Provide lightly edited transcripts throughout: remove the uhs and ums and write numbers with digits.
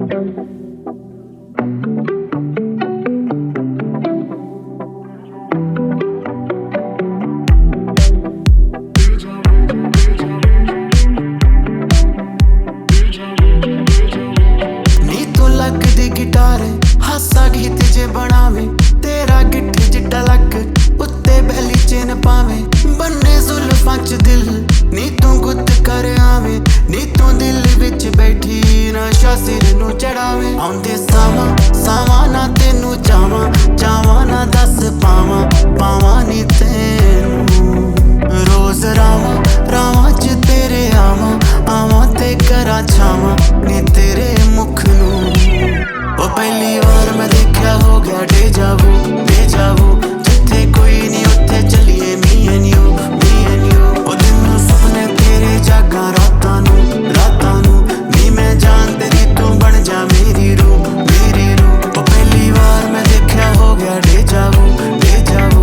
guitar हासा गीत जे बनावे तेरा गिठ जिड्डा लक उत्ते बैली चेन पावे बन्ने जुल्फां च दिल नी तू गुत कर आवे नी तू दिल विच बैठी नशा सिर नू चढ़ावे आउंदे सावा सावा ना तेनू चावां चावां ना दस पावां पावां नी तेनू रोज रावां रावां च तेरे आवां आवां ते करा छावां नी तेरे मुख नू ओ पहली बार मैं देखा हो गया डेजावू डेजावू जिथे कोई नहीं उत्थे चलिए मी एंड यू ओ दिन नू सुपने तेरे जागा रातां नू नी मैं जान तेरी तू बन जा मेरी रूह ओ पहली बार मैं देखा हो गया डेजावू डेजावू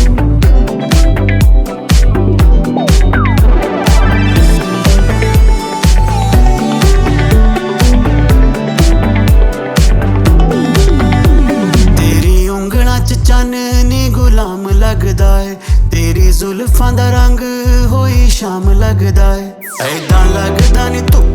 चाननी गुलाम लगदा है तेरी जुल्फां दा रंग होई शाम लगदा है ऐदां लगदा नी तू